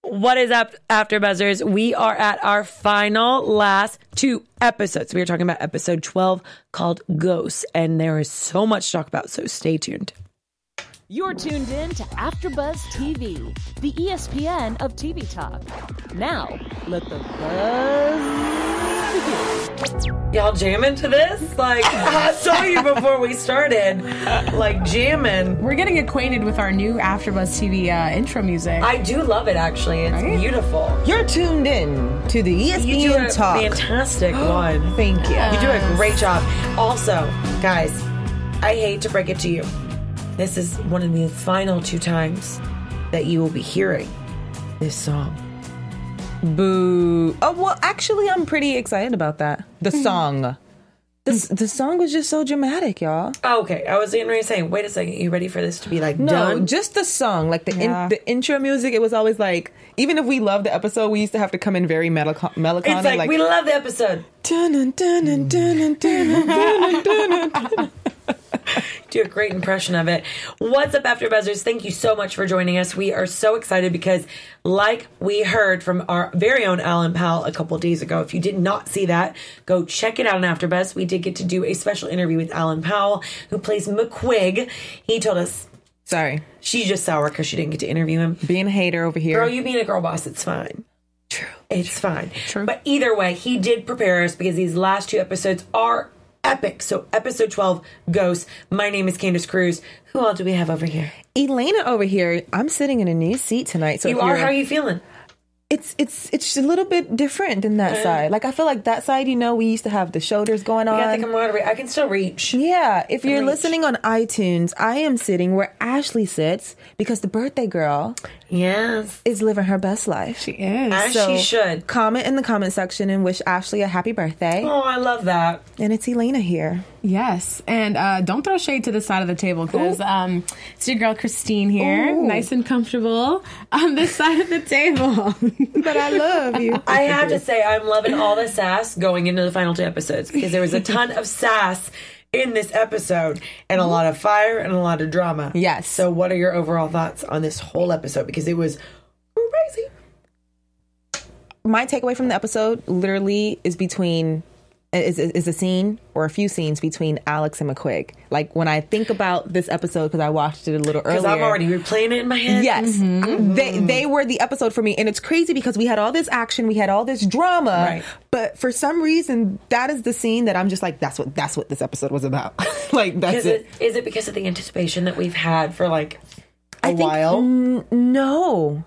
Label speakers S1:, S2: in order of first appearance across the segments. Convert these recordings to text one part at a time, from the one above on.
S1: What is up, AfterBuzzers? We are at our last 2 episodes. We are talking about episode 12 called Ghosts, and there is so much to talk about, so stay tuned.
S2: You're tuned in to AfterBuzz TV, the ESPN of TV talk. Now, let the buzz begin.
S1: Y'all jamming to this? Like, I saw you before we started, like jamming.
S3: We're getting acquainted with our new AfterBuzz TV intro music.
S1: I do love it, actually. It's beautiful.
S4: You're tuned in to the ESPN
S1: You do a
S4: Talk.
S1: fantastic one.
S4: Thank you.
S1: You do a great job. Also, guys, I hate to break it to you. This is one of the final 2 times that you will be hearing this song.
S4: Boo. Oh, well, actually, I'm pretty excited about that. The song. The song was just so dramatic, y'all.
S1: Oh, okay. I was getting ready to say, wait a second. You ready for this to be like
S4: No,
S1: done?
S4: just the song. Like the intro music, it was always like, even if we loved the episode, we used to have to come in very melancholic.
S1: It's like, we love the episode. Do a great impression of it. What's up, AfterBuzzers? Thank you so much for joining us. We are so excited because, like we heard from our very own Alan Powell a couple days ago, if you did not see that, go check it out on AfterBuzz. We did get to do a special interview with Alan Powell, who plays McQuig. He told us,
S4: Sorry.
S1: she's just sour because she didn't get to interview him.
S4: Being a hater over here.
S1: Girl, you being a girl boss, it's fine.
S4: True.
S1: It's fine.
S3: True.
S1: But either way, he did prepare us because these last 2 episodes are epic. So episode 12, Ghosts. My name is Candace Cruz. Who all do we have over here?
S4: Elena over here. I'm sitting in a new seat tonight. So
S1: You are? How are you feeling?
S4: It's a little bit different than that side. Like, I feel like that side, we used to have the shoulders going on.
S1: We got the camaraderie. I can still reach.
S4: Yeah, if you're
S1: reach.
S4: listening on iTunes, I am sitting where Ashley sits because the birthday girl
S1: Yes.
S4: is living her best life.
S3: She is.
S1: As she should.
S4: Comment in the comment section and wish Ashley a happy birthday.
S1: Oh, I love that.
S4: And it's Elena here.
S3: Yes. And don't throw shade to the side of the table because it's your girl Christine here.
S4: Ooh.
S3: Nice and comfortable on this side of the table.
S4: But I love you.
S1: I have to say, I'm loving all the sass going into the final 2 episodes because there was a ton of sass in this episode and a lot of fire and a lot of drama.
S4: Yes.
S1: So what are your overall thoughts on this whole episode? Because it was crazy.
S4: My takeaway from the episode literally is a scene or a few scenes between Alex and McQuig. Like, when I think about this episode, because I watched it a little earlier.
S1: Because I'm already replaying it in my head.
S4: Yes. They were the episode for me. And it's crazy because we had all this action, we had all this drama.
S1: Right.
S4: But for some reason, that is the scene that I'm just like, that's what this episode was about. Like, that's it.
S1: Is it because of the anticipation that we've had for like a while?
S4: No.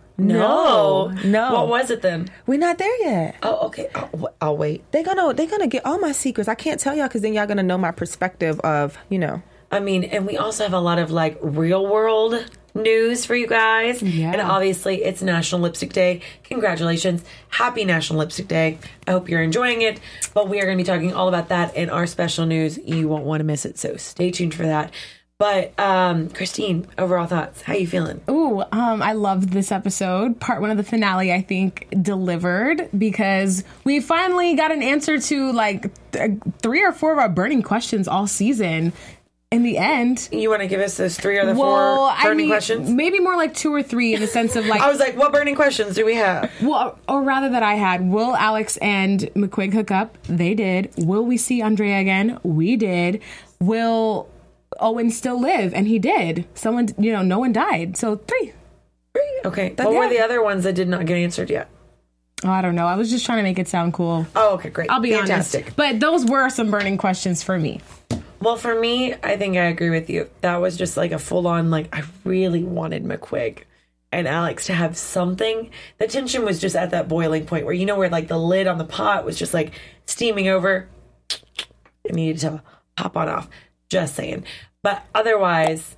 S1: What was it then?
S4: We're not there yet.
S1: Oh, okay. I'll wait.
S4: They're gonna get all my secrets. I can't tell y'all because then y'all gonna know my perspective of,
S1: I mean, and we also have a lot of like real world news for you guys.
S3: Yeah.
S1: And obviously it's National Lipstick Day. Congratulations. Happy National Lipstick Day. I hope you're enjoying it. But we are going to be talking all about that in our special news. You won't want to miss it. So stay tuned for that. But Christine, overall thoughts. How you feeling?
S3: Ooh, I loved this episode. Part 1 of the finale, I think, delivered because we finally got an answer to like 3 or 4 of our burning questions all season. In the end,
S1: You want to give us those 3 or the 4 burning questions?
S3: Maybe more like 2 or 3 in the sense of like.
S1: I was like, what burning questions do we have?
S3: Well, or rather that I had, will Alex and McQuig hook up? They did. Will we see Andrea again? We did. Will Owen still live? And he did. Someone, no one died. So 3.
S1: Okay. What were the other ones that did not get answered yet?
S3: Oh, I don't know. I was just trying to make it sound cool.
S1: Oh, okay, great.
S3: I'll be
S1: Fantastic.
S3: honest. But those were some burning questions for me.
S1: Well, for me, I think I agree with you. That was just like a full-on, like, I really wanted McQuig and Alex to have something. The tension was just at that boiling point where, where like the lid on the pot was just like steaming over. It needed to pop on off. Just saying. But otherwise,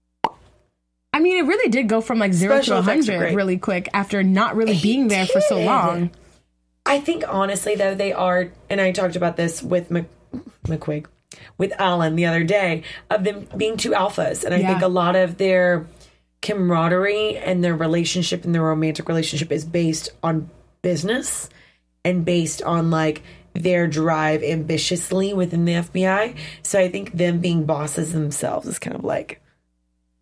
S3: I mean, it really did go from like 0 to
S1: Special effects are
S3: 100
S1: great.
S3: really quick after not really being there for so
S1: did.
S3: long.
S1: I think honestly, though, they are, and I talked about this with McQuig, with Alan the other day, of them being 2 alphas. And I think a lot of their camaraderie and their relationship and their romantic relationship is based on business and based on like their drive ambitiously within the FBI. So I think them being bosses themselves is kind of like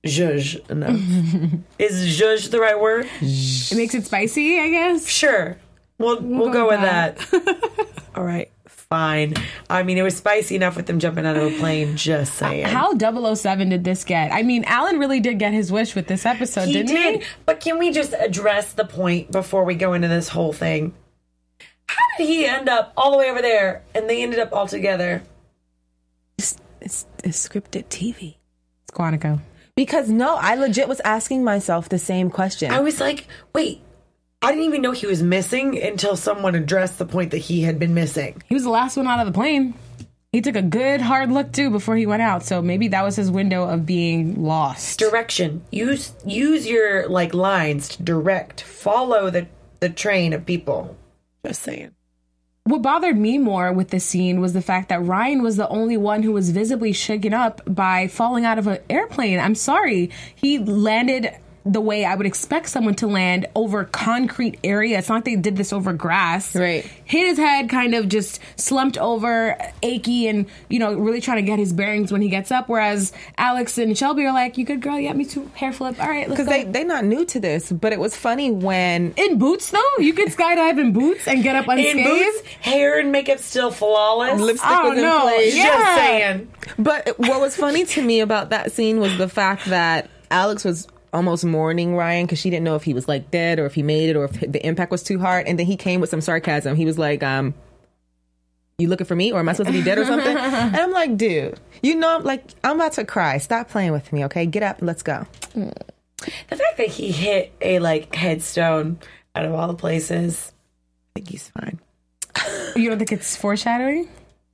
S1: zhuzh enough. Is zhuzh the right word?
S3: It makes it spicy, I guess.
S1: Sure. We'll go with that. All right. Fine. I mean, it was spicy enough with them jumping out of a plane, just saying.
S3: How 007 did this get? I mean, Alan really did get his wish with this episode, didn't he?
S1: He did. But can we just address the point before we go into this whole thing? How did he end up all the way over there and they ended up all together?
S4: It's scripted TV.
S3: It's Quantico.
S4: Because no, I legit was asking myself the same question.
S1: I was like, wait, I didn't even know he was missing until someone addressed the point that he had been missing.
S3: He was the last one out of the plane. He took a good hard look too before he went out, so maybe that was his window of being lost.
S1: Direction. Use your lines to direct. Follow the train of people. Just saying.
S3: What bothered me more with this scene was the fact that Ryan was the only one who was visibly shaken up by falling out of an airplane. I'm sorry. He landed the way I would expect someone to land, over concrete area. It's not like they did this over grass.
S4: Right.
S3: Hit his head, kind of just slumped over, achy, and, really trying to get his bearings when he gets up. Whereas Alex and Shelby are like, you good, girl? Yeah, me too. Hair flip. All right, let's go.
S4: Because they're not new to this, but it was funny when...
S3: In boots, though? You could skydive in boots and get up unscathed?
S1: In boots, hair and makeup still flawless.
S4: Lipstick was in place.
S3: Yeah.
S1: Just saying.
S4: But what was funny to me about that scene was the fact that Alex was almost mourning Ryan because she didn't know if he was dead or if he made it or if the impact was too hard. And then he came with some sarcasm. He was like, you looking for me, or am I supposed to be dead or something? And I'm like, dude, I'm about to cry. Stop playing with me, okay? Get up and let's go.
S1: The fact that he hit a headstone out of all the places, I think he's fine.
S3: You don't think it's foreshadowing?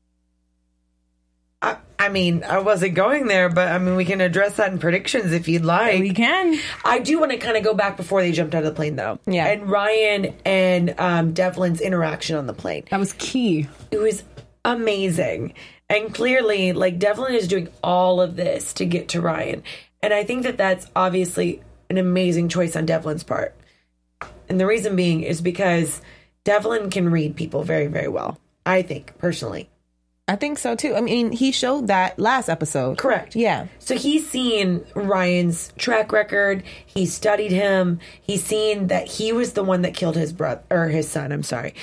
S1: I mean, I wasn't going there, but we can address that in predictions if you'd like.
S3: We can.
S1: I do want to kind of go back before they jumped out of the plane, though.
S4: Yeah.
S1: And Ryan and Devlin's interaction on the plane.
S3: That was key.
S1: It was amazing. And clearly, Devlin is doing all of this to get to Ryan. And I think that that's obviously an amazing choice on Devlin's part. And the reason being is because Devlin can read people very, very well. I think, personally.
S4: I think so, too. I mean, he showed that last episode.
S1: Correct.
S4: Yeah.
S1: So he's seen Ryan's track record. He studied him. He's seen that he was the one that killed his son.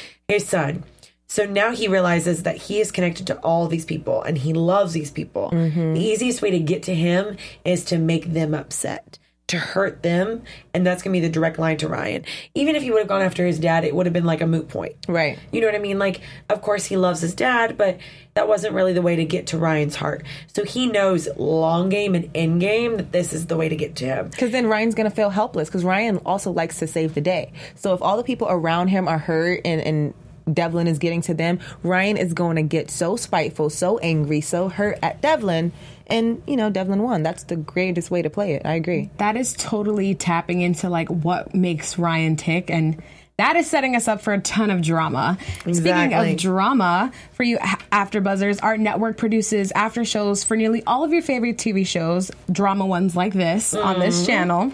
S1: So now he realizes that he is connected to all these people and he loves these people. Mm-hmm. The easiest way to get to him is to make them upset, to hurt them, and that's going to be the direct line to Ryan. Even if he would have gone after his dad, it would have been a moot point.
S4: Right.
S1: You know what I mean? Of course he loves his dad, but that wasn't really the way to get to Ryan's heart. So he knows long game and end game that this is the way to get to him.
S4: Because then Ryan's going to feel helpless, because Ryan also likes to save the day. So if all the people around him are hurt and Devlin is getting to them, Ryan is going to get so spiteful, so angry, so hurt at Devlin. And, Devlin won. That's the greatest way to play it. I agree.
S3: That is totally tapping into what makes Ryan tick. And that is setting us up for a ton of drama.
S1: Exactly.
S3: Speaking of drama, for you AfterBuzzers, our network produces after shows for nearly all of your favorite TV shows, drama ones like this on this channel.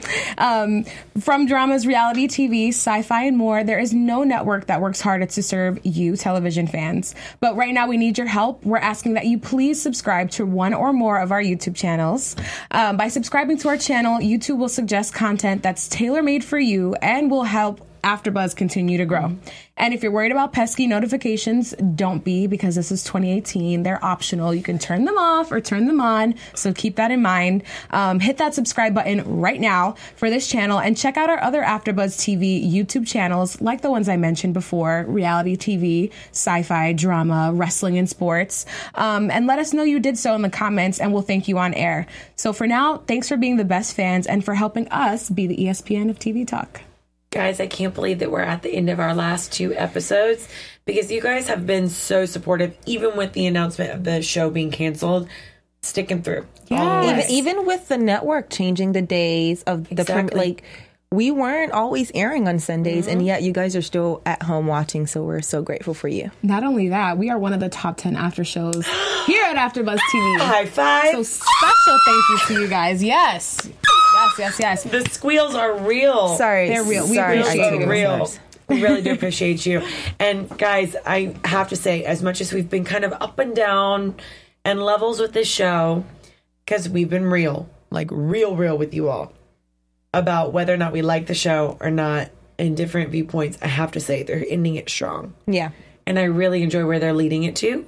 S3: From dramas, reality TV, sci-fi, and more, there is no network that works harder to serve you television fans. But right now we need your help. We're asking that you please subscribe to one or more of our YouTube channels. By subscribing to our channel, YouTube will suggest content that's tailor-made for you and will help AfterBuzz continue to grow. And if you're worried about pesky notifications, don't be, because this is 2018. They're optional. You can turn them off or turn them on. So keep that in mind. Hit that subscribe button right now for this channel and check out our other AfterBuzz TV YouTube channels, like the ones I mentioned before: reality TV, sci-fi, drama, wrestling, and sports. And let us know you did so in the comments, and we'll thank you on air. So for now, thanks for being the best fans and for helping us be the ESPN of TV Talk.
S1: Guys, I can't believe that we're at the end of our last 2 episodes, because you guys have been so supportive, even with the announcement of the show being canceled, sticking through.
S3: Yes.
S4: Even with the network changing the days of the we weren't always airing on Sundays, and yet you guys are still at home watching, so we're so grateful for you.
S3: Not only that, we are one of the top 10 after shows here at AfterBuzz TV.
S1: High five.
S3: So special thank you to you guys. Yes. Yes.
S1: The squeals are real.
S4: Sorry.
S3: They're real. We
S4: Sorry,
S3: appreciate
S1: They're
S3: you.
S1: real. We really do appreciate you. And guys, I have to say, as much as we've been kind of up and down and levels with this show, because we've been real. like real with you all about whether or not we like the show or not in different viewpoints, I have to say they're ending it strong.
S4: Yeah.
S1: And I really enjoy where they're leading it to.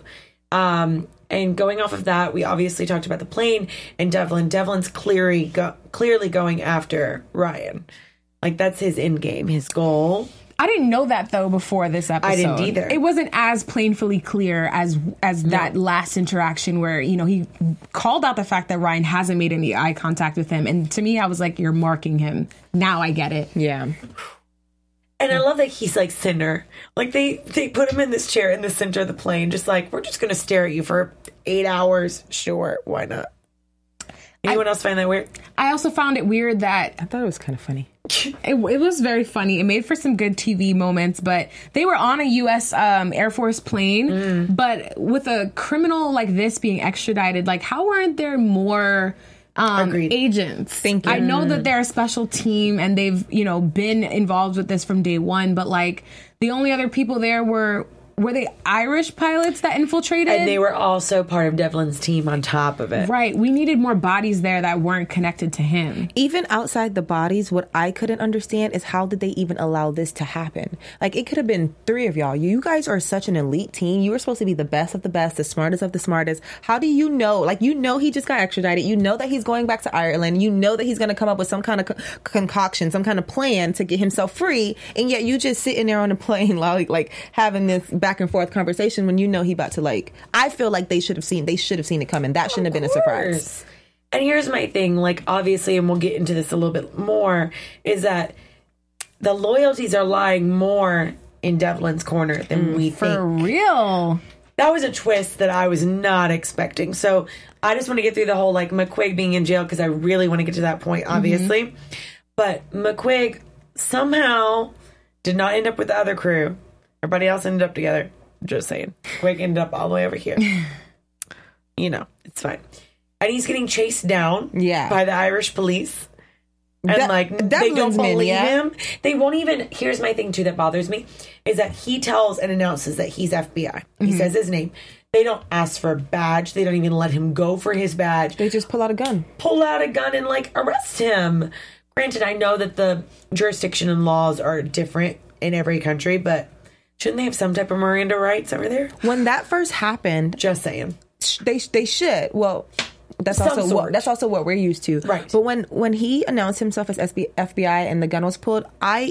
S1: And going off of that, we obviously talked about the plane and Devlin. Devlin's clearly going after Ryan. Like, that's his end game, his goal.
S3: I didn't know that, though, before this episode.
S1: I didn't either.
S3: It wasn't as plainly clear as that last interaction where, you know, he called out the fact that Ryan hasn't made any eye contact with him. And to me, I was like, you're marking him. Now I get it.
S4: Yeah.
S1: And I love that he's like Cinder. Like, they put him in this chair in the center of the plane, just like, we're just going to stare at you for 8 hours. Sure, why not? Anyone else find that weird?
S3: I also found it weird that
S4: I thought it was kind of funny.
S3: It was very funny. It made for some good TV moments, but they were on a U.S. Air Force plane. But with a criminal like this being extradited, like, how aren't there more agents?
S4: Thank you.
S3: I know that they're a special team and they've, you know, been involved with this from day one, but like the only other people there were they Irish pilots that infiltrated?
S1: And they were also part of Devlin's team on top of it.
S3: Right. We needed more bodies there that weren't connected to him.
S4: Even outside the bodies, what I couldn't understand is how did they even allow this to happen? Like, it could have been 3 of y'all. You guys are such an elite team. You were supposed to be the best of the best, the smartest of the smartest. How do you know? Like, you know he just got extradited. You know that he's going back to Ireland. You know that he's going to come up with some kind of concoction, some kind of plan to get himself free. And yet you just sitting there on a plane like having this back and forth conversation when you know he about to, like, I feel like they should have seen it coming. That shouldn't have been a surprise.
S1: And here's my thing, like, obviously, and we'll get into this a little bit more, is that the loyalties are lying more in Devlin's corner than we think.
S3: For real.
S1: That was a twist that I was not expecting. So I just want to get through the whole, like, McQuigg being in jail because I really want to get to that point, obviously. But McQuigg somehow did not end up with the other crew. Everybody else ended up together. Just saying. Quig ended up all the way over here. You know, it's fine. And he's getting chased down by the Irish police. And they don't believe him. They won't even. Here's my thing, too, that bothers me, is that he tells and announces that he's FBI. He says his name. They don't ask for a badge. They don't even let him go for his badge.
S4: They just pull out a gun.
S1: And, like, arrest him. Granted, I know that the jurisdiction and laws are different in every country, but shouldn't they have some type of Miranda rights over there?
S4: When that first happened,
S1: just saying,
S4: they should. Well, that's also what we're used to,
S1: right?
S4: But when he announced himself as FBI and the gun was pulled, I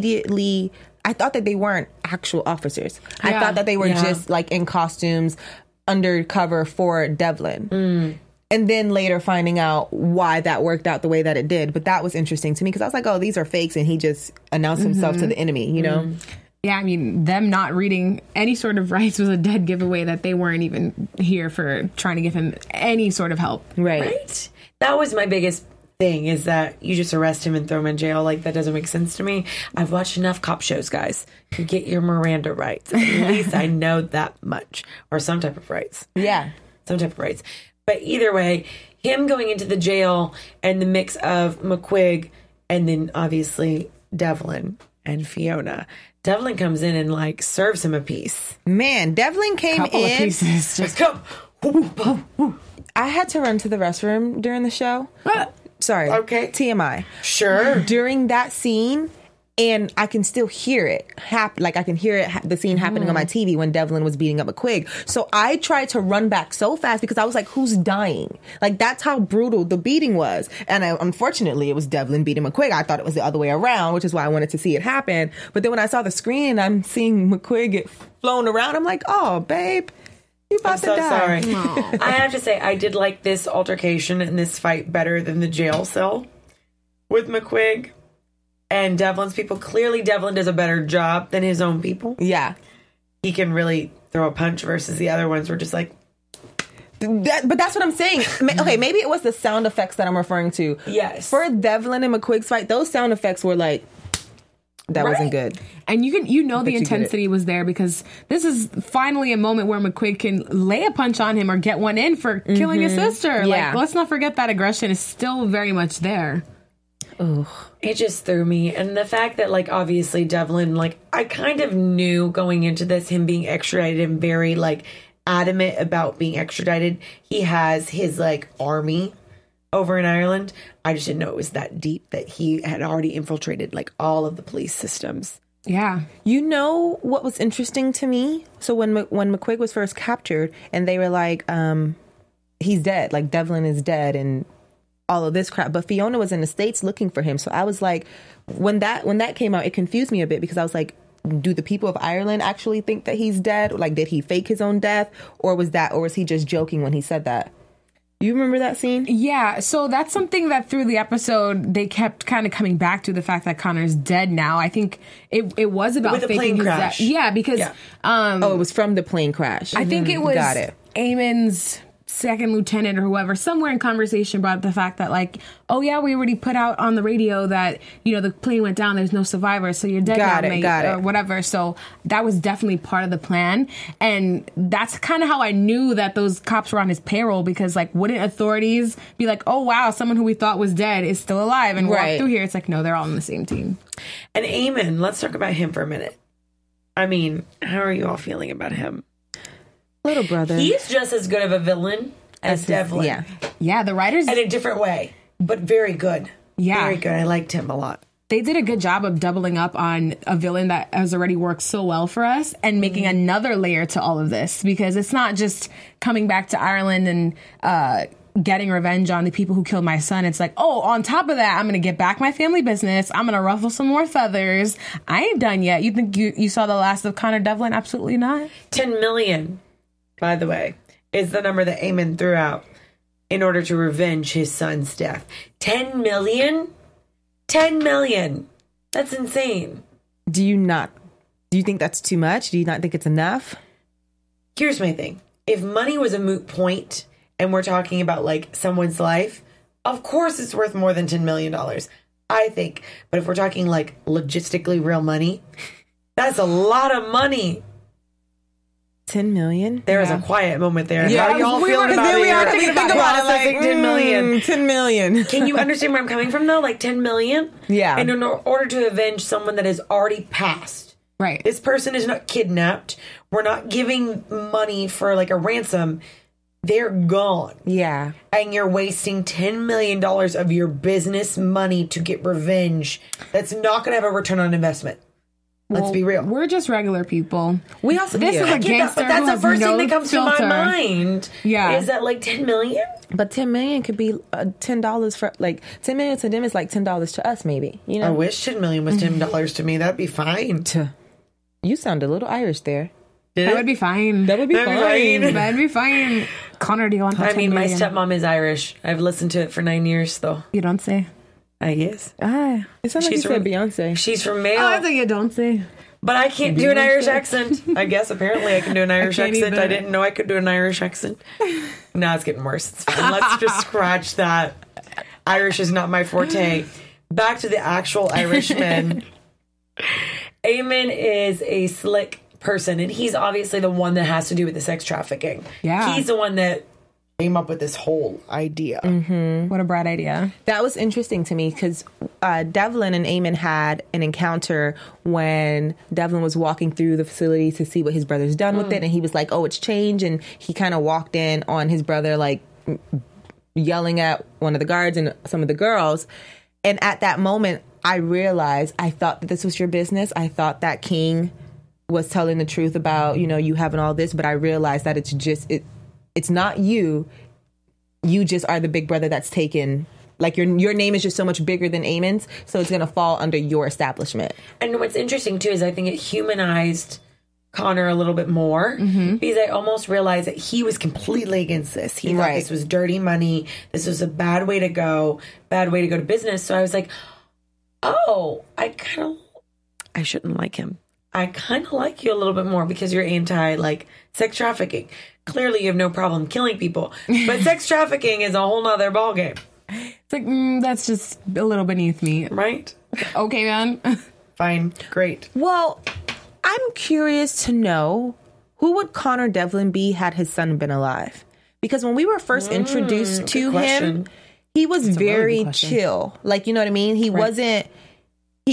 S4: thought that they weren't actual officers. Yeah. I thought that they were just like in costumes, undercover for Devlin. And then later finding out why that worked out the way that it did. But that was interesting to me because I was like, oh, these are fakes, and he just announced himself to the enemy, you know.
S3: Yeah, I mean, them not reading any sort of rights was a dead giveaway that they weren't even here for trying to give him any sort of help.
S1: Right. That was my biggest thing, is that you just arrest him and throw him in jail. Like, that doesn't make sense to me. I've watched enough cop shows, guys, to get your Miranda rights. At least I know that much. Or some type of rights.
S4: Yeah.
S1: Some type of rights. But either way, him going into the jail and the mix of McQuigg and then obviously Devlin and Fiona. Devlin comes in and, like, serves him a piece.
S4: Man, Devlin came
S3: Couple
S4: in.
S3: Of pieces.
S1: Just go.
S4: I had to run to the restroom during the show. Sorry.
S1: Okay.
S4: TMI.
S1: Sure.
S4: During that scene, and I can still hear it like I can hear it, the scene happening on my TV when Devlin was beating up McQuigg. So I tried to run back so fast because I was like, who's dying? Like, that's how brutal the beating was. And unfortunately, it was Devlin beating McQuigg. I thought it was the other way around, which is why I wanted to see it happen. But then when I saw the screen and I'm seeing McQuigg get flown around, I'm like, oh, babe, you about to die.
S1: Sorry. I have to say, I did like this altercation and this fight better than the jail cell with McQuigg and Devlin's people. Clearly, Devlin does a better job than his own people.
S4: Yeah.
S1: He can really throw a punch versus the other ones were just like...
S4: But that's what I'm saying. Okay, maybe it was the sound effects that I'm referring to.
S1: Yes.
S4: For Devlin and McQuigg's fight, those sound effects were like... That wasn't good.
S3: And the intensity was there because this is finally a moment where McQuigg can lay a punch on him or get one in for killing his sister.
S4: Yeah.
S3: Like, let's not forget that aggression is still very much there.
S1: Ugh. It just threw me. And the fact that, like, obviously Devlin, like, I kind of knew going into this, him being extradited and very, like, adamant about being extradited. He has his, like, army over in Ireland. I just didn't know it was that deep, that he had already infiltrated like all of the police systems.
S3: Yeah.
S4: You know what was interesting to me? So when McQuigg was first captured and they were like, he's dead, like Devlin is dead and all of this crap. But Fiona was in the States looking for him. So I was like, when that came out, it confused me a bit because I was like, do the people of Ireland actually think that he's dead? Like, did he fake his own death? Or was he just joking when he said that? You remember that scene?
S3: Yeah, so that's something that through the episode they kept kind of coming back to, the fact that Connor's dead now. I think it was about
S1: with the
S3: faking
S1: plane
S3: his
S1: crash.
S3: death. Yeah, because
S1: Yeah.
S4: It was from the plane crash.
S3: I think it was
S4: Got it.
S3: Eamon's second lieutenant or whoever, somewhere in conversation brought up the fact that like, oh yeah, we already put out on the radio that, you know, the plane went down, there's no survivors, so you're dead now, mate, or whatever. So that was definitely part of the plan. And that's kind of how I knew that those cops were on his payroll, because like, wouldn't authorities be like, oh wow, someone who we thought was dead is still alive and walk through here? It's like, no, they're all on the same team.
S1: And Eamon, let's talk about him for a minute. I mean, how are you all feeling about him?
S4: Little brother.
S1: He's just as good of a villain as Devlin.
S3: Yeah, the writers...
S1: In a different way, but very good.
S3: Yeah.
S1: Very good. I liked him a lot.
S3: They did a good job of doubling up on a villain that has already worked so well for us and making another layer to all of this, because it's not just coming back to Ireland and getting revenge on the people who killed my son. It's like, oh, on top of that, I'm going to get back my family business. I'm going to ruffle some more feathers. I ain't done yet. You think you saw the last of Connor Devlin? Absolutely not.
S1: 10 million, by the way, is the number that Eamon threw out in order to revenge his son's death. 10 million? 10 million. That's insane.
S4: Do you think that's too much? Do you not think it's enough?
S1: Here's my thing. If money was a moot point and we're talking about like someone's life, of course it's worth more than $10 million, I think. But if we're talking like logistically real money, that's a lot of money.
S4: 10 million?
S1: There was a quiet moment there.
S4: Yeah,
S1: how are y'all feeling about it?
S4: We are thinking about it like
S1: 10 million.
S4: 10 million.
S1: Can you understand where I'm coming from though? Like 10 million?
S4: Yeah.
S1: And in order to avenge someone that has already passed.
S3: Right.
S1: This person is not kidnapped. We're not giving money for like a ransom. They're gone.
S4: Yeah.
S1: And you're wasting $10 million of your business money to get revenge. That's not going to have a return on investment. Let's be real.
S3: We're just regular people.
S4: We also
S3: This is a gangster
S1: but that's
S3: who
S1: the
S3: has
S1: first
S3: no
S1: thing that comes
S3: filter.
S1: to my mind.
S3: Yeah.
S1: Is that like 10 million?
S4: But 10 million could be $10 for, like, 10 million to them is like $10 to us, maybe. You know?
S1: I wish 10 million was $10 to me. That'd be fine.
S4: You sound a little Irish there.
S3: That would be fine.
S4: That would be fine.
S3: That'd be fine. Connor, do you want that?
S1: I mean,
S3: 10
S1: my
S3: million?
S1: stepmom is Irish. I've listened to it for 9 years, though.
S3: You don't say.
S1: I guess.
S3: Ah.
S4: It sounds like you said Beyonce.
S1: She's from Mayo.
S3: Oh, I think you don't say.
S1: But I can't do an Irish accent. I guess apparently I can do an Irish
S3: can't
S1: accent.
S3: either.
S1: I didn't know I could do an Irish accent. Now it's getting worse. It's fine. Let's just scratch that. Irish is not my forte. Back to the actual Irishman. Eamon is a slick person, and he's obviously the one that has to do with the sex trafficking.
S3: Yeah.
S1: He's the one that came up with this whole idea.
S3: Mm-hmm. What a bright idea.
S4: That was interesting to me because Devlin and Eamon had an encounter when Devlin was walking through the facility to see what his brother's done with it. And he was like, oh, it's changed. And he kind of walked in on his brother, like yelling at one of the guards and some of the girls. And at that moment, I realized, I thought that this was your business. I thought that King was telling the truth about, you know, you having all this. But I realized that it's not you. You just are the big brother that's taken. Like your name is just so much bigger than Eamon's, so it's going to fall under your establishment.
S1: And what's interesting too is I think it humanized Connor a little bit more because I almost realized that he was completely against this. He thought this was dirty money. This was a bad way to go to business. So I was like, oh, I shouldn't like him. I kind of like you a little bit more because you're anti like sex trafficking. Clearly you have no problem killing people, but sex trafficking is a whole nother ballgame.
S3: It's like, that's just a little beneath me.
S1: Right?
S3: Okay, man.
S1: Fine. Great.
S4: Well, I'm curious to know, who would Connor Devlin be had his son been alive? Because when we were first introduced to him, he was very chill. Like, you know what I mean? He wasn't...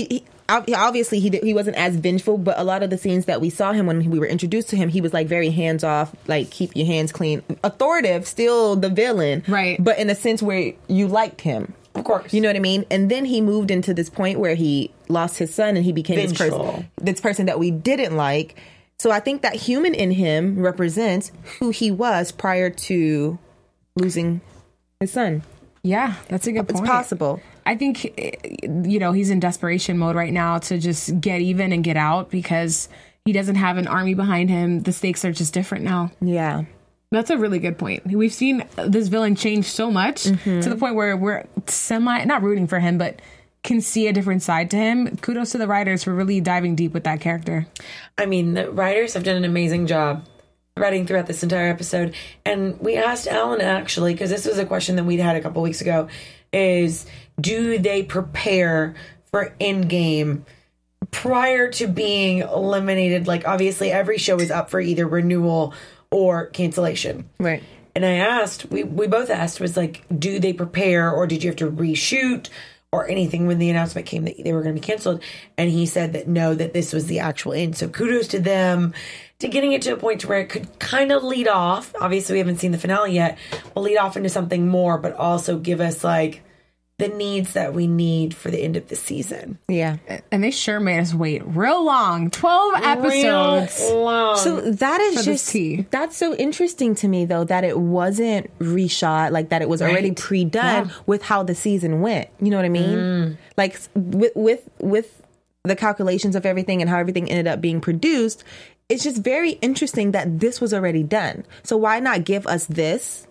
S4: obviously he wasn't as vengeful, but a lot of the scenes that we saw him when we were introduced to him, he was like very hands off, like keep your hands clean, authoritative, still the villain,
S3: right?
S4: But in a sense where you liked him,
S1: of course,
S4: you know what I mean. And then he moved into this point where he lost his son and he became this person that we didn't like. So I think that human in him represents who he was prior to losing his son.
S3: Yeah, that's a good point.
S4: It's possible.
S3: I think, he's in desperation mode right now to just get even and get out because he doesn't have an army behind him. The stakes are just different now.
S4: Yeah.
S3: That's a really good point. We've seen this villain change so much to the point where we're not rooting for him, but can see a different side to him. Kudos to the writers for really diving deep with that character.
S1: I mean, the writers have done an amazing job writing throughout this entire episode. And we asked Alan, actually, because this was a question that we'd had a couple weeks ago, is do they prepare for Endgame prior to being eliminated? Like, obviously, every show is up for either renewal or cancellation.
S4: Right.
S1: And I asked, we both asked, was like, do they prepare or did you have to reshoot or anything when the announcement came that they were going to be canceled? And he said that no, that this was the actual end. So kudos to them to getting it to a point where it could kind of lead off. Obviously, we haven't seen the finale yet. We'll lead off into something more, but also give us like the needs that we need for the end of the season.
S4: Yeah.
S3: And they sure made us wait real long. 12 episodes.
S1: Real long.
S4: So that is just, that's so interesting to me, though, that it wasn't reshot, like that it was already pre-done with how the season went. You know what I mean? Like with the calculations of everything and how everything ended up being produced, it's just very interesting that this was already done. So why not give us this?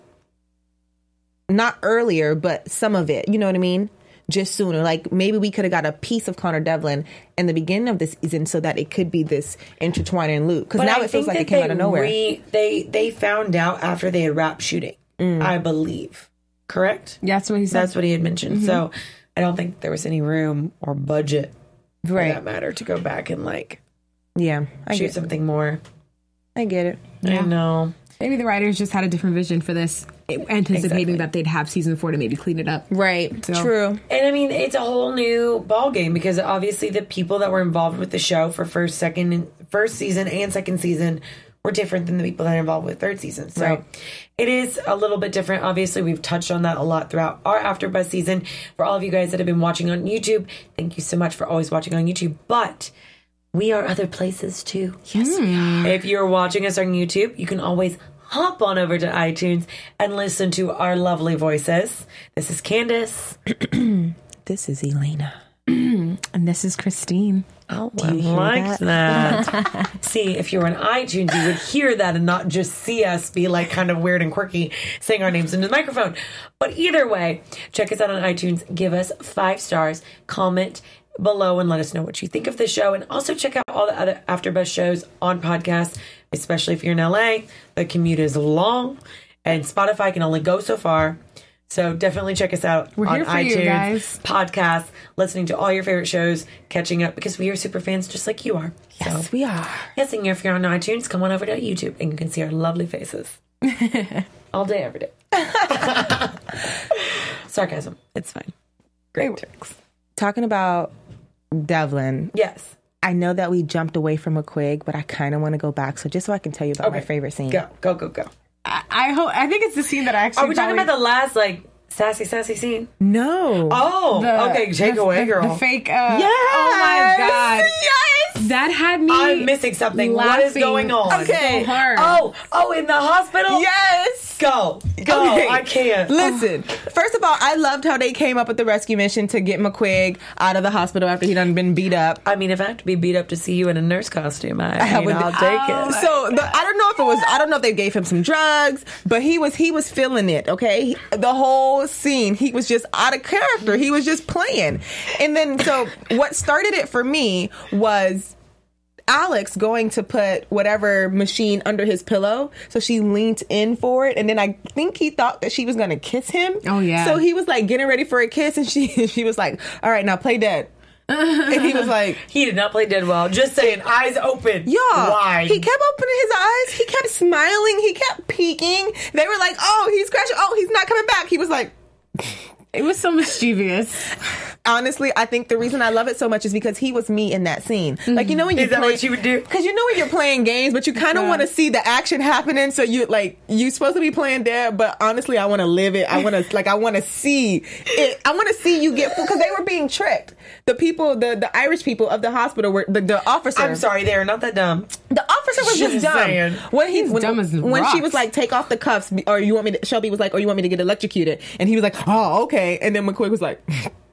S4: Not earlier, but some of it, you know what I mean? Just sooner. Like maybe we could have got a piece of Connor Devlin in the beginning of the season so that it could be this intertwining loop. Because now it feels like it came out of nowhere.
S1: They found out after they had wrapped shooting, I believe. Correct?
S3: Yeah, that's what he said.
S1: That's what he had mentioned. So I don't think there was any room or budget for that matter to go back and like shoot something more.
S4: I get it.
S1: I know.
S3: Maybe the writers just had a different vision for this, anticipating that they'd have season 4 to maybe clean it up.
S4: Right.
S3: So.
S4: True.
S1: And I mean, it's a whole new ball game because obviously the people that were involved with the show for first season and second season were different than the people that are involved with third season. So it is a little bit different. Obviously, we've touched on that a lot throughout our AfterBuzz season. For all of you guys that have been watching on YouTube, thank you so much for always watching on YouTube. But we are other places too.
S4: Yes, we are.
S1: If you're watching us on YouTube, you can always hop on over to iTunes and listen to our lovely voices. This is Candace.
S4: This is Elena.
S3: And this is Christine.
S1: Oh, I like that. See, if you were on iTunes, you would hear that and not just see us be like kind of weird and quirky saying our names into the microphone. But either way, check us out on iTunes. Give us 5 stars. Comment below and let us know what you think of the show. And also check out all the other AfterBuzz shows on podcasts, especially if you're in LA. The commute is long and Spotify can only go so far. So definitely check us out on iTunes, podcasts, listening to all your favorite shows, catching up because we are super fans just like you are.
S4: Yes, we are.
S1: Yes, and if you're on iTunes, come on over to YouTube and you can see our lovely faces. All day, every day. Sarcasm. It's fine. Great tricks.
S4: Talking about Devlin.
S1: Yes.
S4: I know that we jumped away from McQuig, but I kind of want to go back. So just so I can tell you about my favorite scene.
S1: Go.
S3: I think it's the scene that I actually.
S1: Are we talking about the last like sassy scene?
S4: No.
S1: Oh, okay. Take away, girl.
S3: The fake.
S4: Yes.
S3: Oh my god.
S4: Yes.
S3: That had me.
S1: I'm missing something. What is going on?
S4: Okay.
S3: So hard.
S1: Oh, in the hospital?
S4: Yes.
S1: Go.
S4: Okay.
S1: I can't.
S4: Listen, first of all, I loved how they came up with the rescue mission to get McQuig out of the hospital after he done been beat up.
S1: I mean, if I have to be beat up to see you in a nurse costume, I'll take it.
S4: So I don't know if they gave him some drugs, but he was feeling it. Okay, the whole scene, he was just out of character. He was just playing, and then so what started it for me was Alex going to put whatever machine under his pillow. So she leaned in for it. And then I think he thought that she was going to kiss him.
S3: Oh, yeah.
S4: So he was like getting ready for a kiss. And she was like, all right, now play dead. And he was like...
S1: He did not play dead well. Just saying, eyes open.
S4: Yeah.
S1: Wide.
S4: He kept opening his eyes. He kept smiling. He kept peeking. They were like, oh, he's crashing. Oh, he's not coming back. He was like...
S3: It was so mischievous.
S4: honestly, I think the reason I love it so much is because he was me in that scene. Like, you know when you
S1: Is that
S4: play,
S1: what you would do?
S4: because you know when you're playing games, but you kind of want to see the action happening. So you're supposed to be playing dead, but honestly, I want to live it. I want to see it. I want to see you get, because they were being tricked. The people, the Irish people of the hospital were the officer.
S1: I'm sorry, they're not that dumb.
S4: The officer was just dumb.
S1: saying.
S4: When
S3: dumb as
S4: when she
S3: rocks.
S4: was like, take off the cuffs, or you want me to, Shelby was like, or you want me to get electrocuted, and he was like, oh, okay. And then McQuig was like,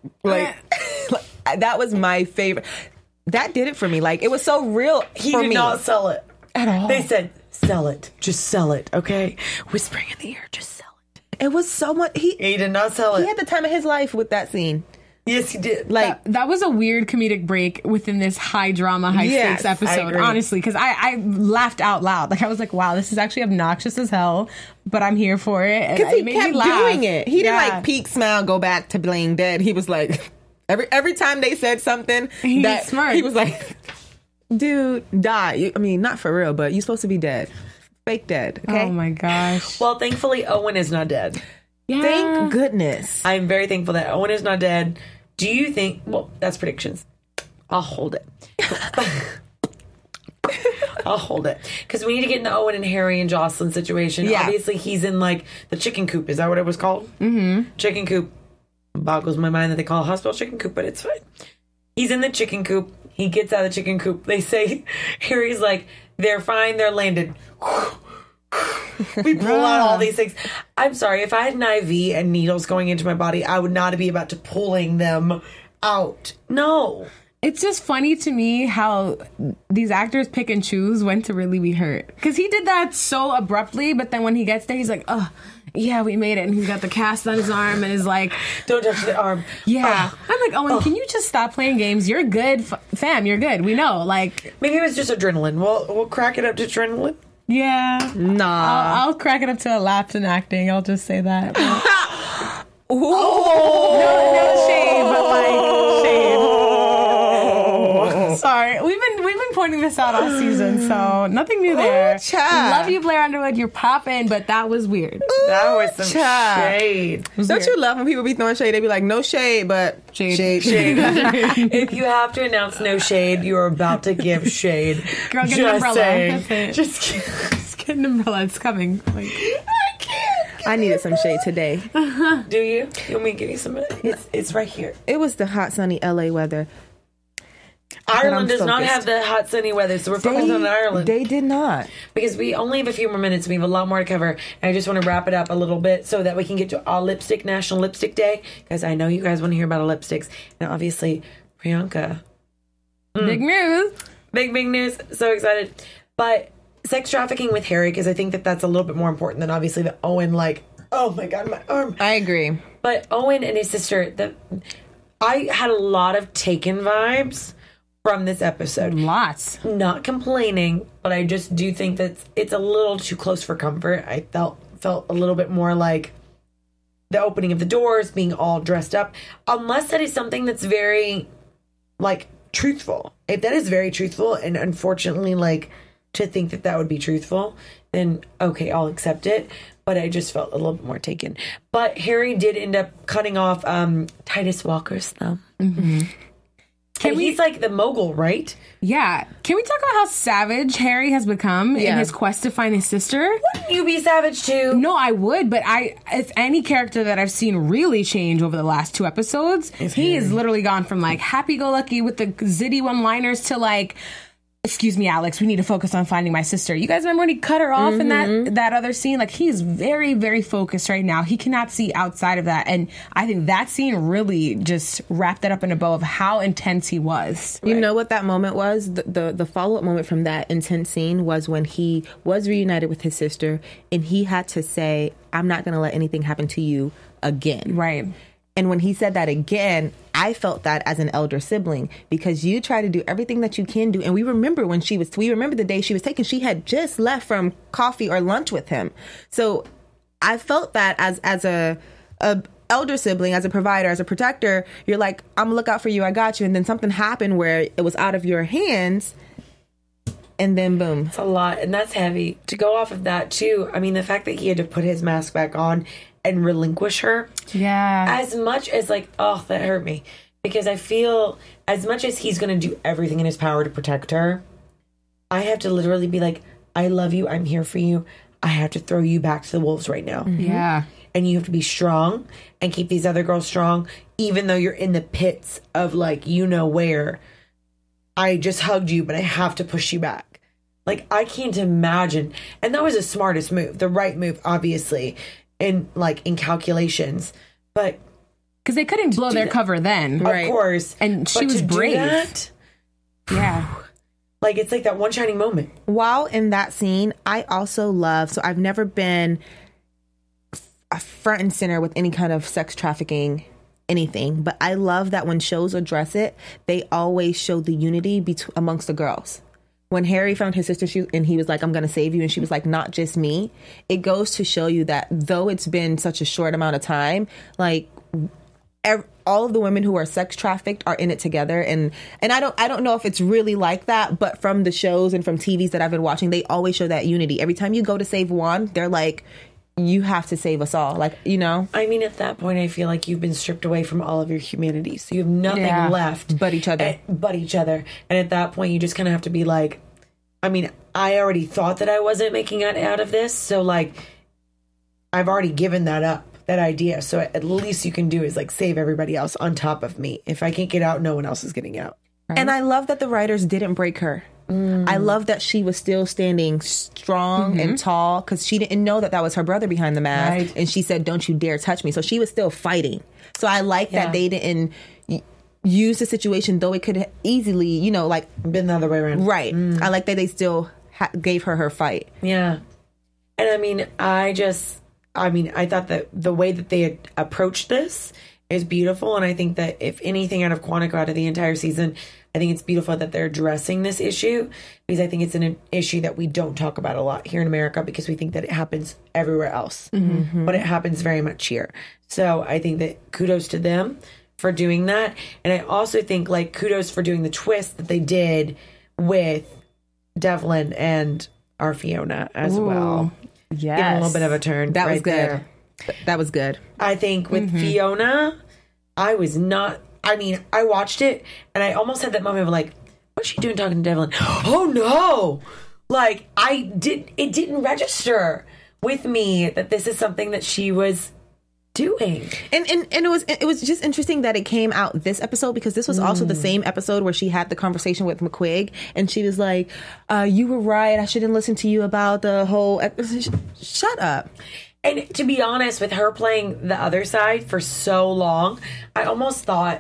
S4: that was my favorite. That did it for me. Like, it was so real
S1: He
S4: for
S1: did
S4: me.
S1: not sell it
S4: At all.
S1: They said, sell it. Just sell it, okay? Whispering in the ear, just sell it.
S4: It was so much. He
S1: He did not sell it.
S4: had the time of his life with that scene.
S1: Yes, he did.
S4: Like,
S3: That was a weird comedic break within this high drama, high
S4: Yes,
S3: stakes
S1: I
S3: episode,
S1: agree.
S3: honestly, because I laughed out loud. Like, I was like, wow, this is actually obnoxious as hell, but I'm here for it. And
S4: because
S3: it
S4: he
S3: made me
S4: kept
S3: laugh.
S4: doing it. He didn't
S3: Yeah.
S4: like peek, smile, go back to being dead. He was like, every time they said something,
S3: He
S4: that
S3: smirked.
S4: he was like, dude, die. I mean, not for real, but you're supposed to be dead. Fake dead, okay?
S3: Oh my gosh.
S1: Well, thankfully, Owen is not dead.
S3: Yeah.
S4: Thank goodness.
S1: I'm very thankful that Owen is not dead. Do you think... Well, that's predictions. I'll hold it. I'll hold it. Because we need to get in the Owen and Harry and Jocelyn situation.
S4: Yeah.
S1: Obviously, he's in, like, the chicken coop. Is that what it was called? Mm-hmm. Chicken coop. Boggles my mind that they call a hospital chicken coop, but it's fine. He's in the chicken coop. He gets out of the chicken coop. They say... Harry's like, they're fine. They're landed. We pull out all these things. I'm sorry, if I had an IV and needles going into my body, I would not be about to pulling them out. No.
S3: It's just funny to me how these actors pick and choose when to really be hurt. Because he did that so abruptly, but then when he gets there, he's like, oh, yeah, we made it. And he's got the cast on his arm and is like,
S1: Don't touch the arm.
S3: yeah.
S1: Oh.
S3: I'm like, Owen, can you just stop playing games? You're good, fam. You're good. We know. Like,
S1: Maybe it was just adrenaline. We'll crack it up to adrenaline.
S3: yeah.
S4: Nah.
S3: I'll crack it up to a lapse in acting. I'll just say that.
S4: Ooh.
S3: No shade, but like shade. Sorry, we've been pointing this out all season, so nothing new there.
S4: child.
S3: Love you, Blair Underwood. You're popping, but that was weird.
S1: That was some
S4: Child.
S1: shade.
S4: Don't you love when people be throwing shade? They be like, no shade, but
S3: Shade.
S1: Shade. If you have to announce no shade, you are about to give shade.
S3: Girl, get an
S1: Just
S3: umbrella.
S1: saying.
S3: That's it.
S1: Just kidding.
S3: Just get an umbrella. It's coming. Like,
S1: I can't.
S4: I needed some shade today.
S1: Do you? You want me to give you some of it? It's right here.
S4: It was the hot, sunny LA weather.
S1: Ireland
S4: I'm
S1: does not
S4: focused.
S1: have the hot sunny weather, so we're focused on Ireland.
S4: They did not.
S1: Because we only have a few more minutes. We have a lot more to cover. And I just want to wrap it up a little bit so that we can get to our lipstick, National Lipstick Day. Because I know you guys want to hear about our lipsticks. And obviously, Priyanka.
S3: big news.
S1: Big news. So excited. But sex trafficking with Harry, because I think that that's a little bit more important than obviously the Owen, like, oh my God, my arm.
S4: I agree.
S1: But Owen and his sister, I had a lot of Taken vibes from this episode.
S3: Lots.
S1: Not complaining, but I just do think that it's a little too close for comfort. I felt a little bit more like the opening of the doors, being all dressed up, unless that is something that's very, like, truthful. If that is very truthful, and unfortunately, like, to think that that would be truthful, then okay, I'll accept it. But I just felt a little bit more Taken. But Harry did end up cutting off Titus Walker's thumb. Mm-hmm. He's like the mogul, right?
S3: Yeah. Can we talk about how savage Harry has become in his quest to find his sister?
S1: Wouldn't you be savage too?
S3: No, I would, but if any character that I've seen really change over the last 2 episodes, he has literally gone from like happy-go-lucky with the zitty one-liners to like, excuse me, Alex, we need to focus on finding my sister. You guys remember when he cut her off in that other scene? Like, he's very, very focused right now. He cannot see outside of that. And I think that scene really just wrapped it up in a bow of how intense he was.
S4: You know what that moment was? The follow-up moment from that intense scene was when he was reunited with his sister and he had to say, I'm not going to let anything happen to you again.
S3: Right.
S4: And when he said that again, I felt that as an elder sibling, because you try to do everything that you can do. And we remember we remember the day she was taken, she had just left from coffee or lunch with him. So I felt that as a elder sibling, as a provider, as a protector, you're like, I'm gonna look out for you. I got you. And then something happened where it was out of your hands. And then boom.
S1: It's a lot. And that's heavy. To go off of that too, I mean, the fact that he had to put his mask back on and relinquish her.
S3: Yeah.
S1: As much as like, oh, that hurt me. because I feel as much as he's going to do everything in his power to protect her, I have to literally be like, I love you. I'm here for you. I have to throw you back to the wolves right now.
S3: Yeah.
S1: And you have to be strong and keep these other girls strong, even though you're in the pits of like, you know where. I just hugged you, but I have to push you back. Like, I can't imagine. And that was the smartest move, the right move, obviously, in calculations. But
S3: because they couldn't blow their cover then.
S1: Of course.
S3: And she
S1: but
S3: was
S1: to
S3: brave.
S1: Do that,
S3: yeah.
S1: Like, it's like that one shining moment.
S4: While in that scene, I also love, so I've never been a front and center with any kind of sex trafficking anything, but I love that when shows address it, they always show the unity amongst the girls. When Harry found his sister and he was like, I'm going to save you, and she was like, not just me, it goes to show you that though it's been such a short amount of time, like all of the women who are sex trafficked are in it together. And I don't know if it's really like that, but from the shows and from TVs that I've been watching, they always show that unity. Every time you go to save one, they're like, you have to save us all. Like, you know?
S1: I mean, at that point, I feel like you've been stripped away from all of your humanity. So you have nothing left.
S4: But each other.
S1: And at that point, you just kind of have to be like, I mean, I already thought that I wasn't making it out of this. So, like, I've already given that up, that idea. So at least you can do is, like, save everybody else on top of me. If I can't get out, no one else is getting out.
S4: Right? And I love that the writers didn't break her. I love that she was still standing strong and tall, because she didn't know that was her brother behind the mask. Right. And she said, don't you dare touch me. So she was still fighting. So I like that they didn't use the situation, though it could easily, you know, like...
S1: been the other way around.
S4: Right. I like that they still gave her fight.
S1: Yeah. And I mean, I thought that the way that they had approached this is beautiful. And I think that if anything out of Quantico, out of the entire season, I think it's beautiful that they're addressing this issue, because I think it's an issue that we don't talk about a lot here in America, because we think that it happens everywhere else, but it happens very much here. So I think that kudos to them for doing that. And I also think, like, kudos for doing the twist that they did with Devlin and our Fiona as well.
S4: Yes.
S1: Give them a little bit of a turn.
S4: That was good.
S1: There.
S4: That was good.
S1: I think with Fiona, I watched it and I almost had that moment of like, what's she doing talking to Devlin? Oh no! Like, it didn't register with me that this is something that she was doing.
S4: And it was just interesting that it came out this episode, because this was also the same episode where she had the conversation with McQuig, and she was like, you were right, I shouldn't listen to you about the whole shut up.
S1: And to be honest, with her playing the other side for so long, I almost thought,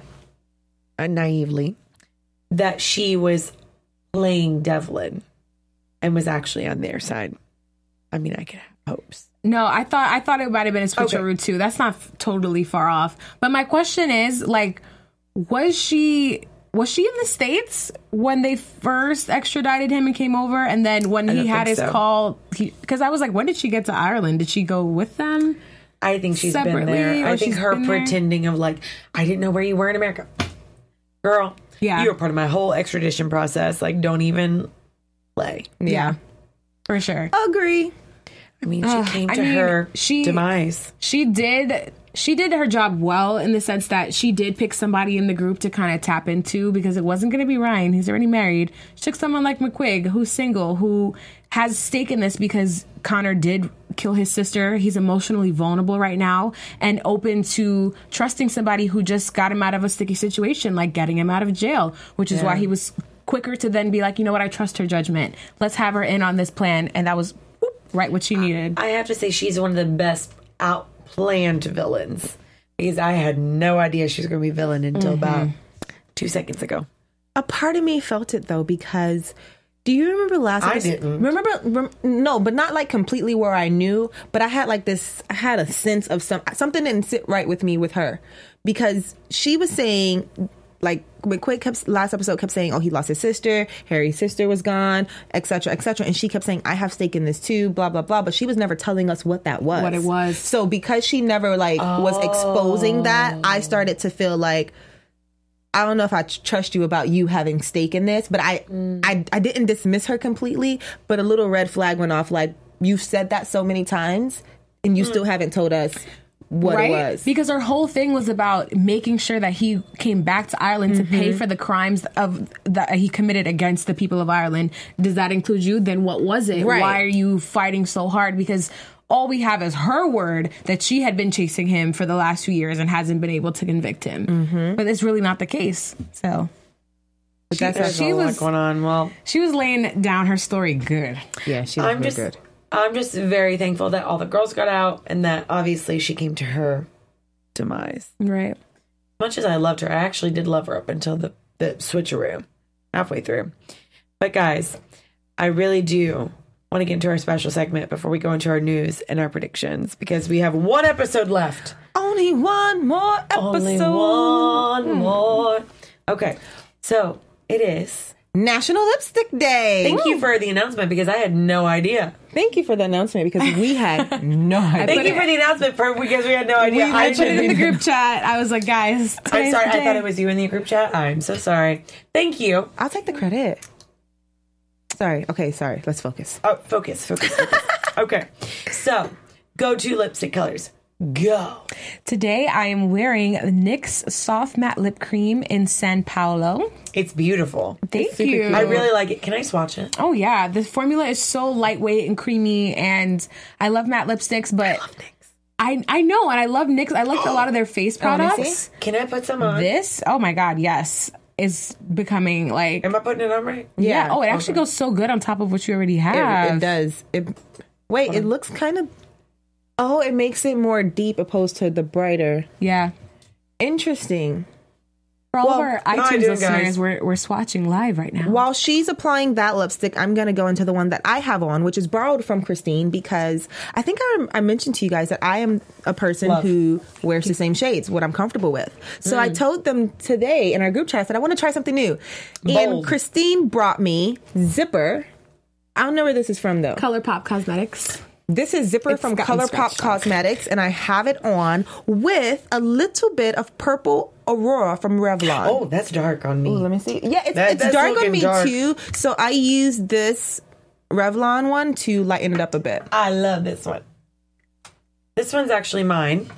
S1: naively, that she was playing Devlin and was actually on their side. I mean, I could have hopes.
S3: No, I thought it might have been a switcheroo too. That's not totally far off. But my question is, like, was she in the States when they first extradited him and came over? And then when he had his call, because I was like, when did she get to Ireland? Did she go with them?
S1: I think she's been there. I think her pretending of like, I didn't know where you were in America. Girl, you were part of my whole extradition process. Like, don't even play.
S3: Yeah, for sure.
S4: Agree.
S1: I mean, she came to her demise.
S3: She did her job well, in the sense that she did pick somebody in the group to kind of tap into, because it wasn't going to be Ryan. He's already married. She took someone like McQuig, who's single, who has stake in this because Connor did kill his sister. He's emotionally vulnerable right now and open to trusting somebody who just got him out of a sticky situation, like getting him out of jail, which is why he was quicker to then be like, you know what, I trust her judgment. Let's have her in on this plan. And that was right what she needed.
S1: I have to say, she's one of the best outplanned villains, because I had no idea she was going to be villain until about 2 seconds ago.
S4: A part of me felt it though, because do you remember last episode?
S1: I didn't.
S4: Remember, no, but not like completely where I knew, but I had like this, I had a sense of something didn't sit right with me with her, because she was saying, like, McQuig last episode kept saying, oh, he lost his sister, Harry's sister was gone, etc., etc., and she kept saying, I have stake in this too, blah blah blah, but she was never telling us what that was,
S3: what it was.
S4: So because she never was exposing that, I started to feel like, I don't know if I trust you about you having stake in this, but I didn't dismiss her completely, but a little red flag went off, like, you've said that so many times and you still haven't told us what it was.
S3: Because her whole thing was about making sure that he came back to Ireland to pay for the crimes that he committed against the people of Ireland. Does that include you? Then what was it?
S4: Right.
S3: Why are you fighting so hard? Because all we have is her word that she had been chasing him for the last few years and hasn't been able to convict him. But it's really not the case. So
S1: There's a lot going on. Well,
S3: she was laying down her story good.
S4: Yeah, she was really good.
S1: I'm just very thankful that all the girls got out and that obviously she came to her demise.
S3: Right.
S1: Much as I loved her, I actually did love her up until the switcheroo halfway through. But guys, I really do want to get into our special segment before we go into our news and our predictions because we have one episode left.
S4: Only one more episode.
S1: Only one more. Okay, so it is
S4: National Lipstick Day.
S1: Thank you for the announcement because I had no idea.
S4: Thank you for the announcement because we had no idea.
S1: Thank you for the announcement because we had no idea.
S3: I put it in the group chat. I was like, guys,
S1: I'm sorry.
S3: today.
S1: I thought it was you in the group chat. I'm so sorry. Thank you.
S4: I'll take the credit. Sorry. Okay, sorry. Let's focus.
S1: Oh, focus. Okay. So, go-to lipstick colors. Go.
S3: Today I am wearing NYX Soft Matte Lip Cream in San Paulo.
S1: It's beautiful.
S3: Thank you.
S1: I really like it. Can I swatch it?
S3: Oh yeah, the formula is so lightweight and creamy, and I love matte lipsticks, but
S1: I love NYX.
S3: I know, and I love NYX. I like a lot of their face
S4: let me
S3: products.
S4: see.
S1: Can I put some on?
S3: This, oh my god, yes, is becoming like.
S1: Am I putting it on right?
S3: Yeah. Oh, it actually goes so good on top of what you already have.
S4: It does. It looks kind of. Oh, it makes it more deep opposed to the brighter.
S3: Yeah.
S4: Interesting.
S3: For all of our
S1: how
S3: iTunes
S1: you doing,
S3: listeners,
S1: guys?
S3: we're swatching live right now.
S4: While she's applying that lipstick, I'm going to go into the one that I have on, which is borrowed from Christine, because I think I mentioned to you guys that I am a person who wears the same shades, what I'm comfortable with. So I told them today in our group chat that I want to try something new. And
S1: Bold.
S4: Christine brought me Zipper. I don't know where this is from, though.
S3: ColourPop Cosmetics.
S4: This is Zipper from
S3: gotten
S4: ColourPop
S3: scratched off.
S4: Cosmetics, and I have it on with a little bit of Purple Aurora from Revlon.
S1: Oh, that's dark on me.
S4: Ooh, let me see. Yeah, it's
S1: That's
S4: dark on
S1: looking
S4: me
S1: dark.
S4: too. So I use this Revlon one to lighten it up a bit.
S1: I love this one. This one's actually mine.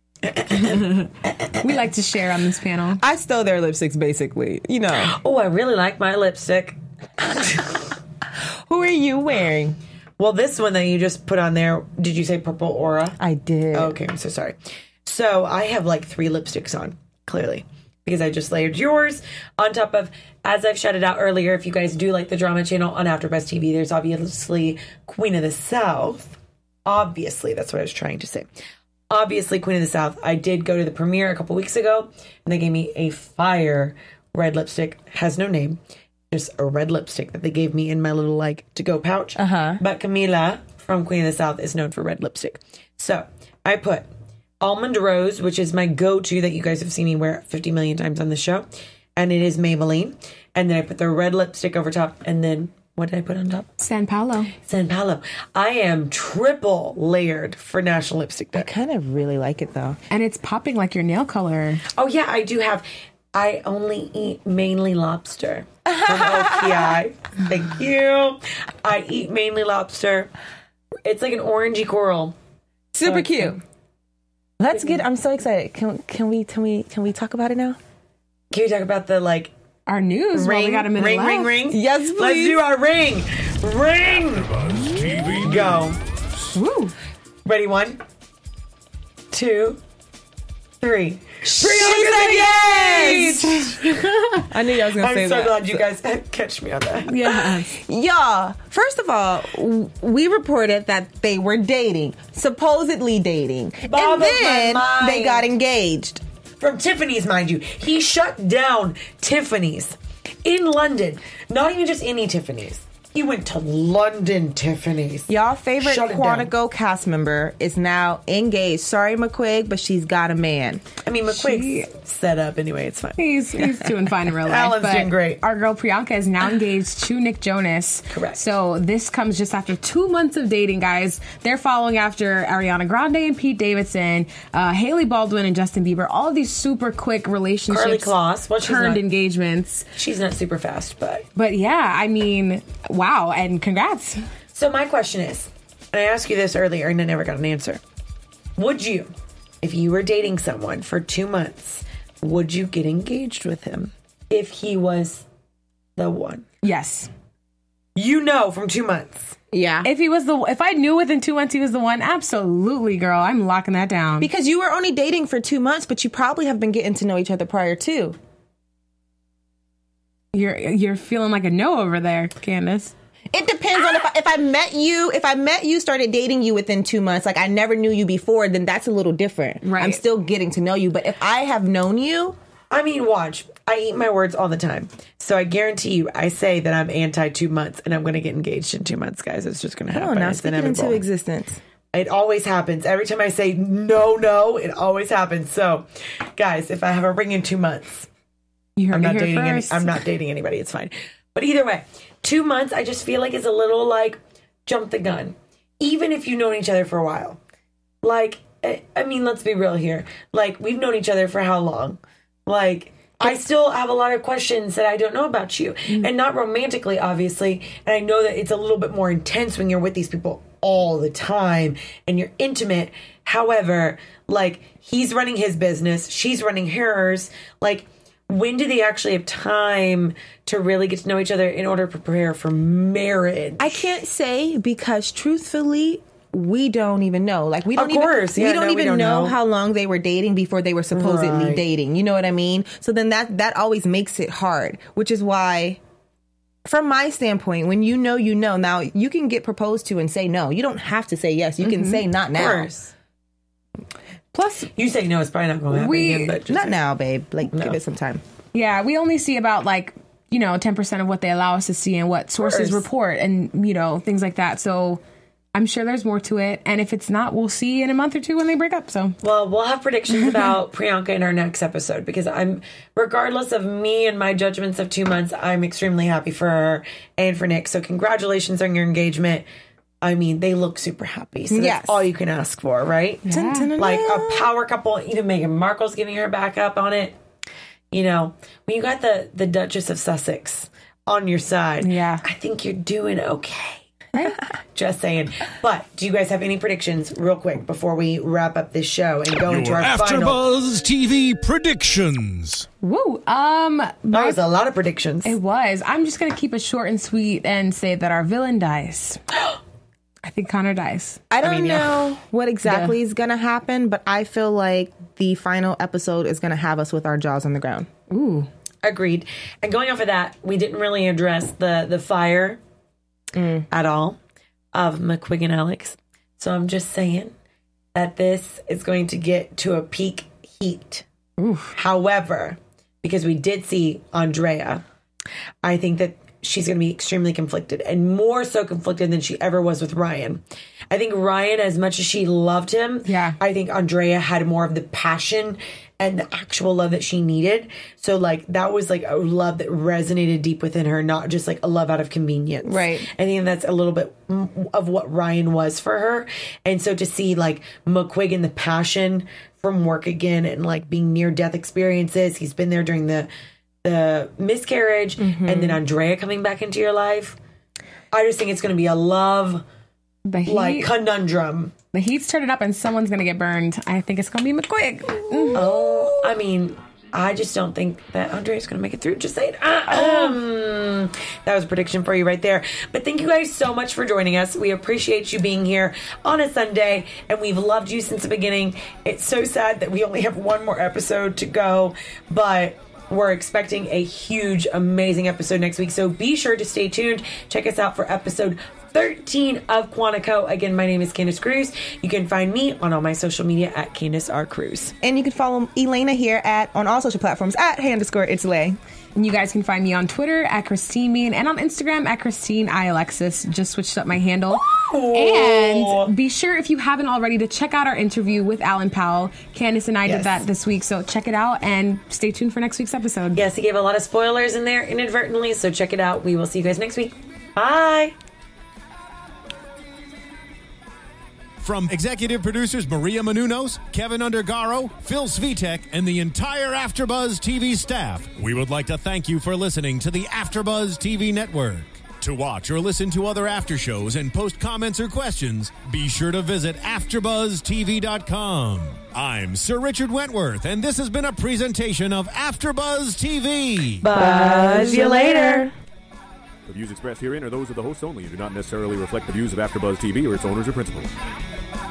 S3: We like to share on this panel.
S4: I stole their lipsticks, basically. You know.
S1: Oh, I really like my lipstick.
S4: Who are you wearing?
S1: Well, this one that you just put on there, did you say Purple Aura?
S4: I did.
S1: Okay, I'm so sorry. So I have like 3 lipsticks on, clearly, because I just layered yours on top of, as I've shouted out earlier, if you guys do like the drama channel on AfterBuzz TV, there's obviously Queen of the South. Obviously, that's what I was trying to say. Obviously, Queen of the South. I did go to the premiere a couple weeks ago, and they gave me a fire red lipstick. Has no name. Just a red lipstick that they gave me in my little, like, to-go pouch. But Camila from Queen of the South is known for red lipstick. So, I put Almond Rose, which is my go-to that you guys have seen me wear 50 million times on the show. And it is Maybelline. And then I put the red lipstick over top. And then, what did I put on top?
S3: San Paulo.
S1: San Paulo. I am triple layered for National Lipstick Day.
S4: I kind of really like it, though.
S3: And it's popping like your nail color.
S1: Oh, yeah, I do have... I only eat mainly lobster from OPI. Thank you. I eat mainly lobster. It's like an orangey coral.
S4: Super cute. Let's get. I'm so excited. Can we talk about it now?
S1: Can we talk about the like
S3: Our news. Well, we got a minute
S1: ring,
S3: left.
S1: ring, ring?
S4: Yes, please.
S1: Let's do our ring. Ring.
S5: TV
S1: Go.
S3: Woo.
S1: Ready? 1, 2, 3.
S4: Yes! I knew you was going to say
S1: I'm so
S4: that.
S1: glad you guys catch me on that.
S3: Yeah.
S4: Y'all, first of all, we reported that they were dating, supposedly dating.
S1: Boggled
S4: And then
S1: my mind.
S4: they got engaged.
S1: From Tiffany's, mind you. He shut down Tiffany's in London. Not even just any Tiffany's. He went to London Tiffany's.
S4: Y'all favorite
S1: Shut it down.
S4: Quantico cast member is now engaged. Sorry, McQuig, but she's got a man.
S1: I mean, McQuigg's set up anyway. It's fine.
S3: He's doing fine in real life.
S1: Alan's
S3: but
S1: doing great.
S3: Our girl Priyanka is now engaged to Nick Jonas.
S1: Correct.
S3: So this comes just after 2 months of dating, guys. They're following after Ariana Grande and Pete Davidson, Haley Baldwin and Justin Bieber. All of these super quick relationships.
S1: Carly Kloss. Well, she's
S3: turned
S1: not-
S3: engagements.
S1: She's not super fast, but...
S3: But yeah, I mean, wow. And congrats.
S1: So my question is, and I asked you this earlier and I never got an answer. Would you if you were dating someone for 2 months, would you get engaged with him if he was the one?
S3: Yes.
S1: You know, from 2 months.
S4: Yeah.
S3: If I knew within 2 months he was the one, absolutely, girl. I'm locking that down.
S4: Because you were only dating for 2 months, but you probably have been getting to know each other prior too.
S3: You're feeling like a no over there, Candace.
S4: It depends on if I met you, started dating you within 2 months, like I never knew you before, then that's a little different.
S3: Right.
S4: I'm still getting to know you. But if I have known you,
S1: I mean, watch. I eat my words all the time. So I guarantee you, I say that I'm anti 2 months and I'm going to get engaged in 2 months, guys. It's just going to happen.
S4: now
S1: It's
S4: speak it
S1: inevitable.
S4: into existence.
S1: It always happens. Every time I say no, it always happens. So, guys, if I have a ring in 2 months,
S3: You heard
S1: I'm
S3: me
S1: not
S3: here
S1: dating
S3: first.
S1: I'm not dating anybody. It's fine. But either way, 2 months, I just feel like it's a little like jump the gun. Even if you've known each other for a while. Like, I mean, let's be real here. Like, we've known each other for how long? Like, I still have a lot of questions that I don't know about you. And not romantically, obviously. And I know that it's a little bit more intense when you're with these people all the time and you're intimate. However, like, he's running his business. She's running hers. Like, when do they actually have time to really get to know each other in order to prepare for marriage?
S4: I can't say because truthfully, we don't even know. Like we don't
S1: Of course. Yeah,
S4: we don't
S1: no, we
S4: even
S1: don't
S4: know
S1: know
S4: how long they were dating before they were supposedly
S1: Right.
S4: dating. You know what I mean? So then that always makes it hard, which is why from my standpoint, when you know, now you can get proposed to and say no. You don't have to say yes. You can say not
S1: Of
S4: now.
S1: course.
S3: Plus,
S1: You say no, it's probably not going to happen again. But just
S4: Not now, babe. Like give it some time.
S3: yeah, we only see about 10% of what they allow us to see and what sources
S1: course.
S3: report and, things like that. So I'm sure there's more to it. And if it's not, we'll see in a month or two when they break up. So
S1: Well, we'll have predictions about Priyanka in our next episode because regardless of me and my judgments of 2 months, I'm extremely happy for her and for Nick. So congratulations on your engagement. I mean, they look super happy. So that's
S4: Yes.
S1: all you can ask for, right?
S3: Yeah.
S1: Like a power couple. Even Meghan Markle's getting her back up on it. When you got the Duchess of Sussex on your side,
S3: Yeah.
S1: I think you're doing okay. Just saying. But do you guys have any predictions real quick before we wrap up this show and go into
S5: Your
S1: our final?
S5: AfterBuzz TV predictions.
S3: woo.
S1: That was a lot of predictions.
S3: It was. I'm just going to keep it short and sweet and say that our villain dies. I think Connor dies.
S4: I don't
S1: yeah.
S4: know what exactly is going to happen, but I feel like the final episode is going to have us with our jaws on the ground.
S3: Ooh.
S1: Agreed. And going off of that, we didn't really address the fire at all of McQuig and Alex. So I'm just saying that this is going to get to a peak heat. However, because we did see Andrea, I think that she's going to be extremely conflicted and more so conflicted than she ever was with Ryan. I think Ryan, as much as she loved him,
S3: Yeah.
S1: I think Andrea had more of the passion and the actual love that she needed. So that was a love that resonated deep within her, not just a love out of convenience.
S4: Right.
S1: I think that's a little bit of what Ryan was for her. And so to see McQuig and the passion from work again and being near death experiences, he's been there during the miscarriage and then Andrea coming back into your life. I just think it's going to be a love
S3: The heat,
S1: conundrum.
S3: the heat's turning up and someone's going to get burned. I think it's going to be McQuig.
S1: Oh, I mean, I just don't think that Andrea's going to make it through. Just saying. That was a prediction for you right there. But thank you guys so much for joining us. We appreciate you being here on a Sunday, and we've loved you since the beginning. It's so sad that we only have one more episode to go, but we're expecting a huge, amazing episode next week. So be sure to stay tuned. Check us out for episode 13 of Quantico. Again, my name is Candace Cruz. You can find me on all my social media at Candace R. Cruz.
S4: And you can follow Elena here on all social platforms at @hey_it's_lay.
S3: And you guys can find me on Twitter at Christine Mean and on Instagram at Christine I Alexis. Just switched up my handle. And be sure, if you haven't already, to check out our interview with Alan Powell. Candace and I
S1: Yes.
S3: did that this week, so check it out and stay tuned for next week's episode.
S1: Yes, he gave a lot of spoilers in there inadvertently, so check it out. We will see you guys next week. Bye.
S5: From executive producers Maria Menounos, Kevin Undergaro, Phil Svitek, and the entire AfterBuzz TV staff, we would like to thank you for listening to the AfterBuzz TV network. To watch or listen to other after shows and post comments or questions, be sure to visit AfterBuzzTV.com. I'm Sir Richard Wentworth, and this has been a presentation of AfterBuzz TV.
S1: Buzz you later.
S6: The views expressed herein are those of the hosts only and do not necessarily reflect the views of AfterBuzz TV or its owners or principals.